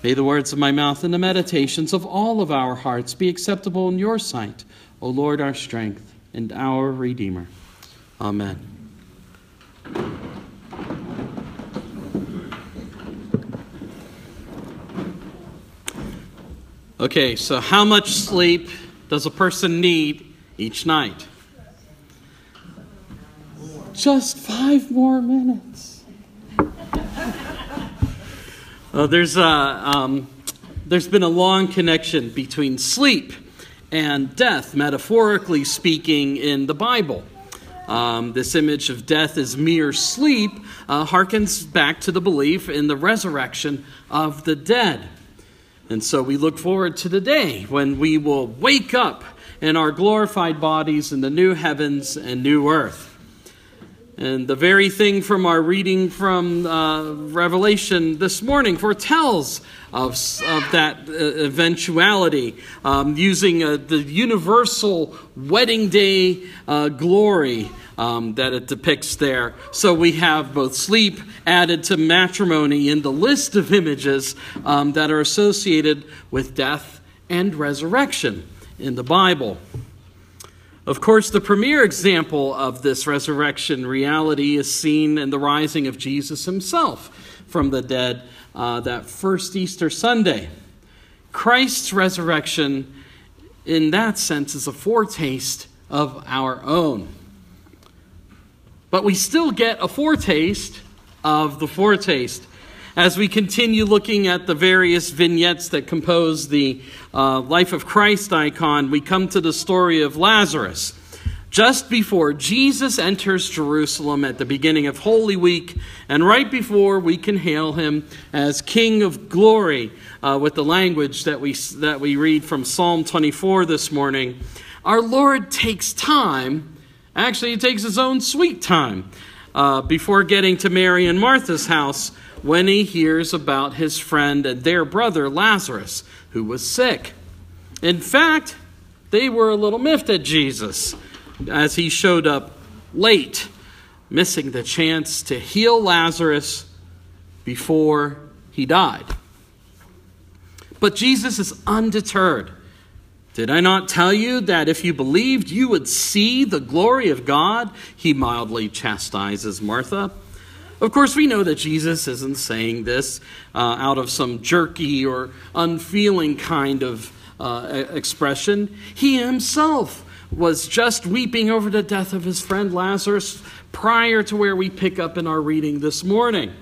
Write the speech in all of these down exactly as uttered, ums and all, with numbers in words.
May the words of my mouth and the meditations of all of our hearts be acceptable in your sight, O Lord, our strength and our Redeemer. Amen. Okay, so how much sleep does a person need each night? Just five more minutes. uh, there's a, um, there's been a long connection between sleep and death, metaphorically speaking, in the Bible. Um, this image of death as mere sleep uh, harkens back to the belief in the resurrection of the dead. And so we look forward to the day when we will wake up in our glorified bodies in the new heavens and new earth. And the very thing from our reading from uh, Revelation this morning foretells of, of that uh, eventuality, um, using uh, the universal wedding day uh, glory um, that it depicts there. So we have both sleep added to matrimony in the list of images um, that are associated with death and resurrection in the Bible. Of course, the premier example of this resurrection reality is seen in the rising of Jesus himself from the dead uh, that first Easter Sunday. Christ's resurrection, in that sense, is a foretaste of our own. But we still get a foretaste of the foretaste. As we continue looking at the various vignettes that compose the uh, Life of Christ icon, we come to the story of Lazarus. Just before Jesus enters Jerusalem at the beginning of Holy Week, and right before we can hail him as King of Glory, uh, with the language that we that we read from Psalm twenty-four this morning, our Lord takes time, actually he takes his own sweet time, uh, before getting to Mary and Martha's house, when he hears about his friend and their brother Lazarus, who was sick. In fact, they were a little miffed at Jesus as he showed up late, missing the chance to heal Lazarus before he died. But Jesus is undeterred. Did I not tell you that if you believed, you would see the glory of God? He mildly chastises Martha. Of course, we know that Jesus isn't saying this uh, out of some jerky or unfeeling kind of uh, expression. He himself was just weeping over the death of his friend Lazarus prior to where we pick up in our reading this morning.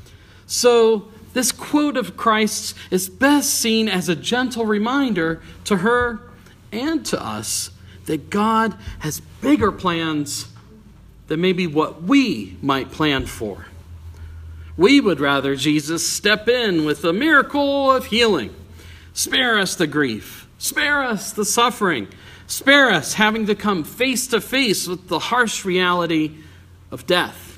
So this quote of Christ's is best seen as a gentle reminder to her and to us that God has bigger plans than maybe what we might plan for. We would rather Jesus step in with a miracle of healing. Spare us the grief. Spare us the suffering. Spare us having to come face to face with the harsh reality of death.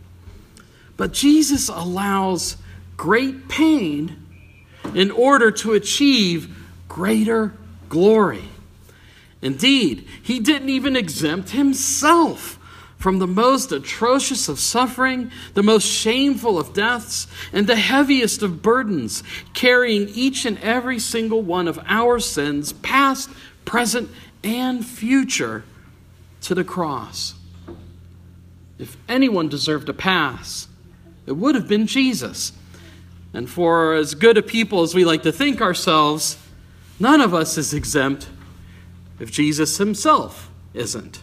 But Jesus allows great pain in order to achieve greater glory. Indeed, he didn't even exempt himself from the most atrocious of suffering, the most shameful of deaths, and the heaviest of burdens, carrying each and every single one of our sins, past, present, and future, to the cross. If anyone deserved a pass, it would have been Jesus. And for as good a people as we like to think ourselves, none of us is exempt if Jesus himself isn't.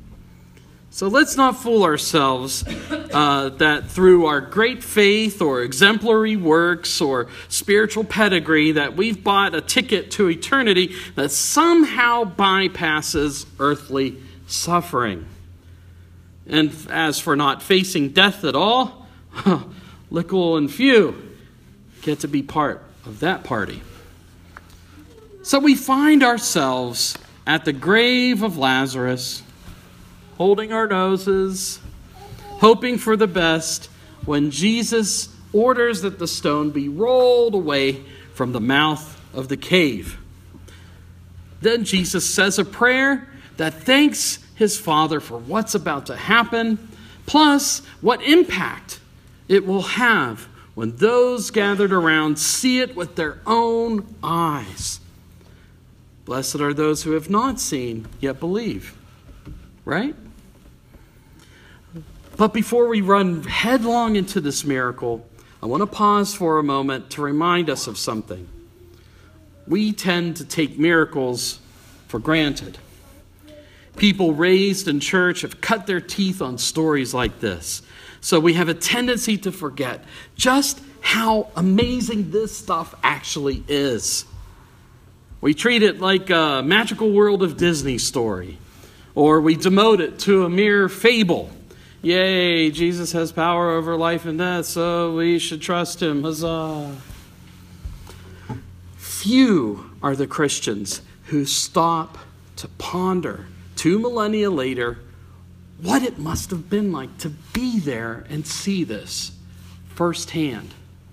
So let's not fool ourselves uh, that through our great faith or exemplary works or spiritual pedigree that we've bought a ticket to eternity that somehow bypasses earthly suffering. And as for not facing death at all, little and few get to be part of that party. So we find ourselves at the grave of Lazarus, holding our noses, hoping for the best, when Jesus orders that the stone be rolled away from the mouth of the cave. Then Jesus says a prayer that thanks his Father for what's about to happen, plus what impact it will have when those gathered around see it with their own eyes. Blessed are those who have not seen, yet believe. Right? But before we run headlong into this miracle, I want to pause for a moment to remind us of something. We tend to take miracles for granted. People raised in church have cut their teeth on stories like this. So we have a tendency to forget just how amazing this stuff actually is. We treat it like a magical world of Disney story, or we demote it to a mere fable. Yay, Jesus has power over life and death, so we should trust him. Huzzah. Few are the Christians who stop to ponder two millennia later what it must have been like to be there and see this firsthand.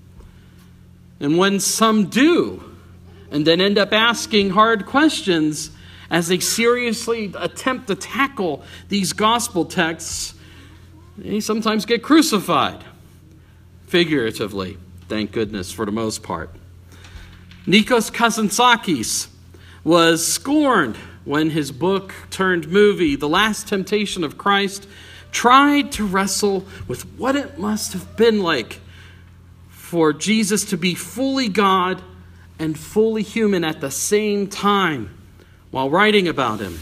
And when some do, and then end up asking hard questions as they seriously attempt to tackle these gospel texts, they sometimes get crucified. Figuratively, thank goodness, for the most part. Nikos Kazantzakis was scorned when his book turned movie, The Last Temptation of Christ, tried to wrestle with what it must have been like for Jesus to be fully God and fully human at the same time while writing about him.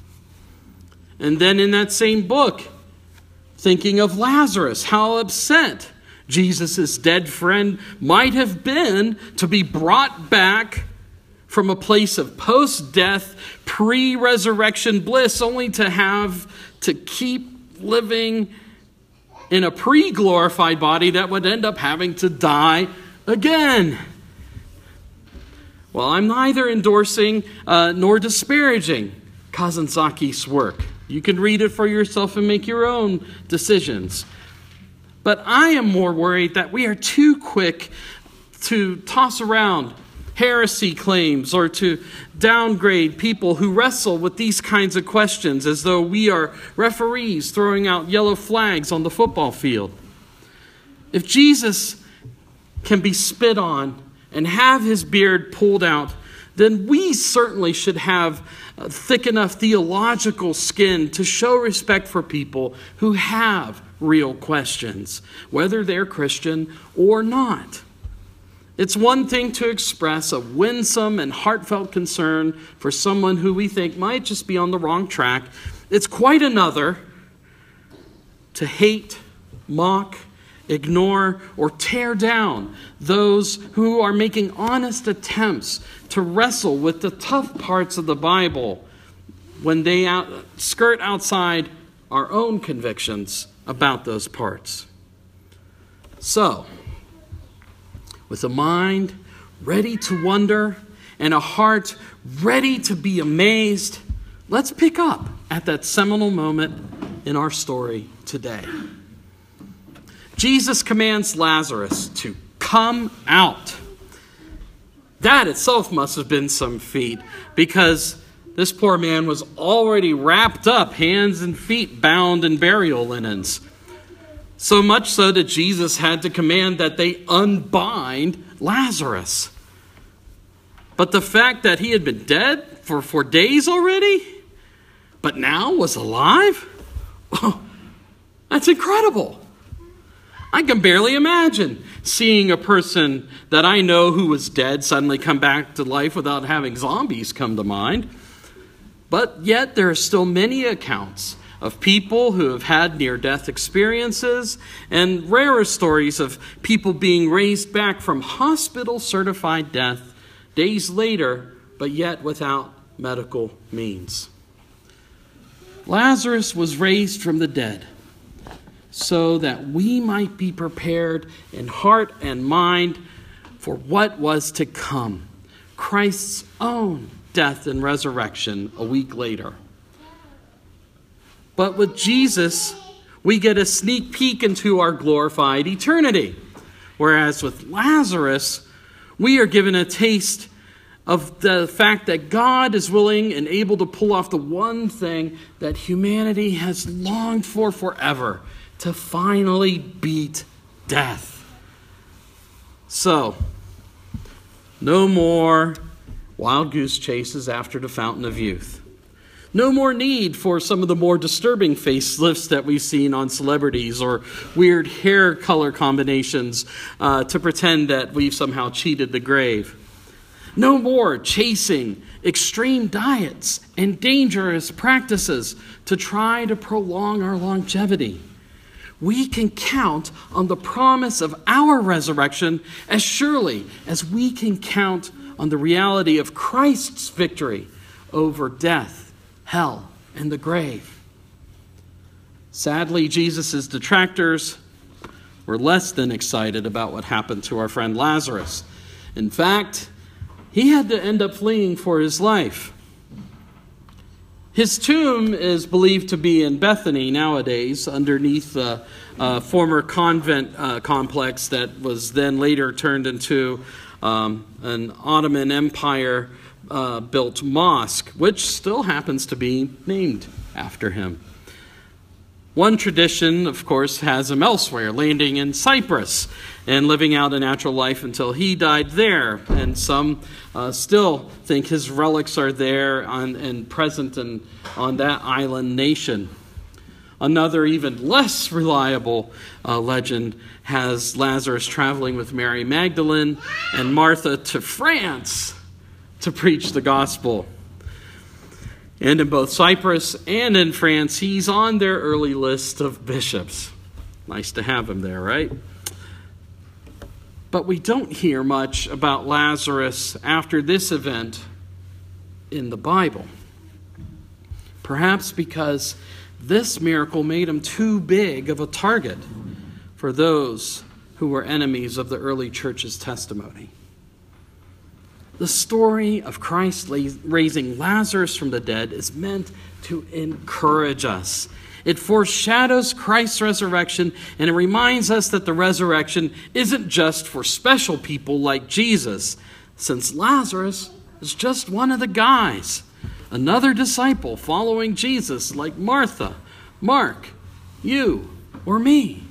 And then in that same book, thinking of Lazarus, how upset Jesus' dead friend might have been to be brought back from a place of post-death, pre-resurrection bliss, only to have to keep living in a pre-glorified body that would end up having to die again. Well, I'm neither endorsing uh, nor disparaging Kazantzakis' work. You can read it for yourself and make your own decisions. But I am more worried that we are too quick to toss around heresy claims or to downgrade people who wrestle with these kinds of questions as though we are referees throwing out yellow flags on the football field. If Jesus can be spit on and have his beard pulled out, then we certainly should have a thick enough theological skin to show respect for people who have real questions, whether they're Christian or not. It's one thing to express a winsome and heartfelt concern for someone who we think might just be on the wrong track. It's quite another to hate, mock, ignore, or tear down those who are making honest attempts to wrestle with the tough parts of the Bible when they out, skirt outside our own convictions about those parts. So, with a mind ready to wonder and a heart ready to be amazed, let's pick up at that seminal moment in our story today. Jesus commands Lazarus to come out. That itself must have been some feat, because this poor man was already wrapped up, hands and feet bound in burial linens. So much so that Jesus had to command that they unbind Lazarus. But the fact that he had been dead for, for days already, but now was alive? Oh, that's incredible. I can barely imagine seeing a person that I know who was dead suddenly come back to life without having zombies come to mind. But yet there are still many accounts of people who have had near-death experiences and rarer stories of people being raised back from hospital-certified death days later, but yet without medical means. Lazarus was raised from the dead so that we might be prepared in heart and mind for what was to come, Christ's own death and resurrection a week later. But with Jesus, we get a sneak peek into our glorified eternity. Whereas with Lazarus, we are given a taste of the fact that God is willing and able to pull off the one thing that humanity has longed for forever, to finally beat death. So, no more wild goose chases after the fountain of youth. No more need for some of the more disturbing facelifts that we've seen on celebrities or weird hair color combinations uh, to pretend that we've somehow cheated the grave. No more chasing extreme diets and dangerous practices to try to prolong our longevity. We can count on the promise of our resurrection as surely as we can count on the reality of Christ's victory over death, hell, and the grave. Sadly, Jesus' detractors were less than excited about what happened to our friend Lazarus. In fact, he had to end up fleeing for his life. His tomb is believed to be in Bethany nowadays, underneath the uh, former convent uh, complex that was then later turned into um, an Ottoman Empire uh, built mosque, which still happens to be named after him. One tradition, of course, has him elsewhere, landing in Cyprus and living out a natural life until he died there. And some uh, still think his relics are there on, and present in, on that island nation. Another, even less reliable uh, legend has Lazarus traveling with Mary Magdalene and Martha to France to preach the gospel. And in both Cyprus and in France, he's on their early list of bishops. Nice to have him there, right? But we don't hear much about Lazarus after this event in the Bible. Perhaps because this miracle made him too big of a target for those who were enemies of the early church's testimony. The story of Christ raising Lazarus from the dead is meant to encourage us. It foreshadows Christ's resurrection, and it reminds us that the resurrection isn't just for special people like Jesus, since Lazarus is just one of the guys, another disciple following Jesus like Martha, Mark, you, or me.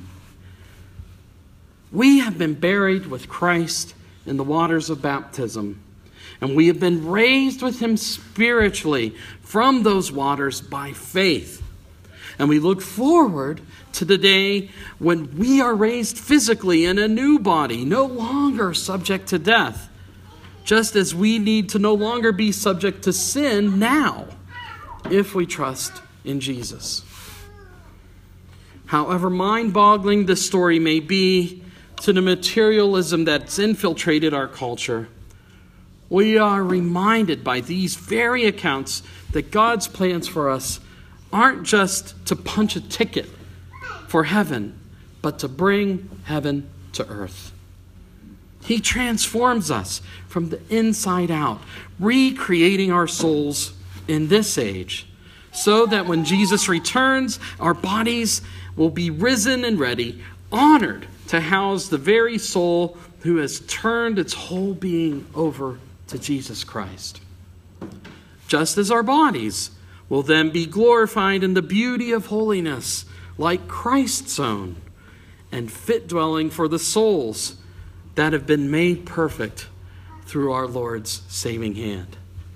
We have been buried with Christ in the waters of baptism, and we have been raised with him spiritually from those waters by faith. And we look forward to the day when we are raised physically in a new body, no longer subject to death, just as we need to no longer be subject to sin now, if we trust in Jesus. However mind-boggling this story may be to the materialism that's infiltrated our culture, we are reminded by these very accounts that God's plans for us aren't just to punch a ticket for heaven, but to bring heaven to earth. He transforms us from the inside out, recreating our souls in this age, so that when Jesus returns, our bodies will be risen and ready, honored to house the very soul who has turned its whole being over to Jesus Christ. Just as our bodies will then be glorified in the beauty of holiness, like Christ's own, and fit dwelling for the souls that have been made perfect through our Lord's saving hand.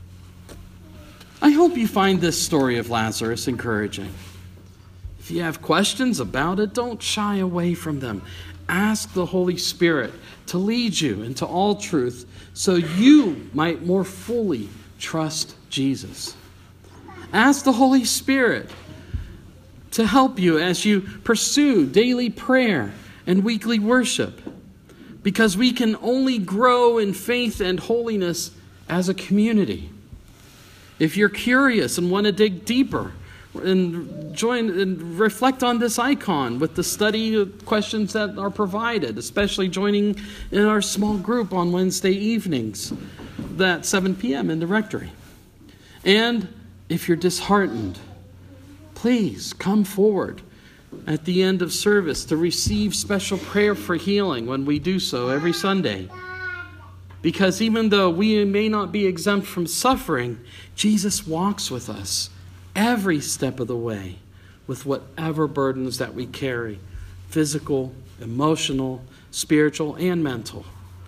I hope you find this story of Lazarus encouraging. If you have questions about it, don't shy away from them. Ask the Holy Spirit to lead you into all truth so you might more fully trust Jesus. Ask the Holy Spirit to help you as you pursue daily prayer and weekly worship, because we can only grow in faith and holiness as a community. If you're curious and want to dig deeper, and join and reflect on this icon with the study questions that are provided, especially joining in our small group on Wednesday evenings at seven p.m. in the rectory. And if you're disheartened, please come forward at the end of service to receive special prayer for healing when we do so every Sunday. Because even though we may not be exempt from suffering, Jesus walks with us every step of the way with whatever burdens that we carry, physical, emotional, spiritual, and mental.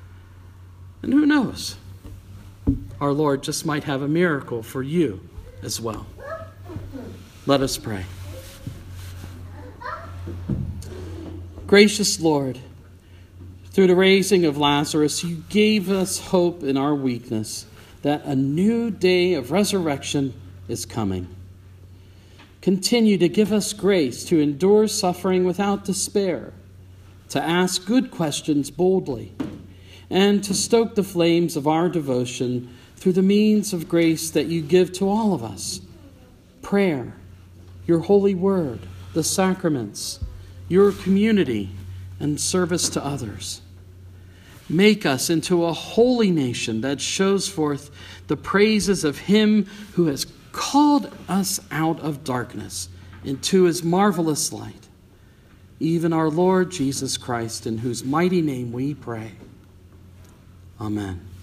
And who knows? Our Lord just might have a miracle for you as well. Let us pray. Gracious Lord, through the raising of Lazarus, you gave us hope in our weakness that a new day of resurrection is coming. Continue to give us grace to endure suffering without despair, to ask good questions boldly, and to stoke the flames of our devotion through the means of grace that you give to all of us: prayer, your holy word, the sacraments, your community, and service to others. Make us into a holy nation that shows forth the praises of him who has called us out of darkness into his marvelous light, even our Lord Jesus Christ, in whose mighty name we pray. Amen.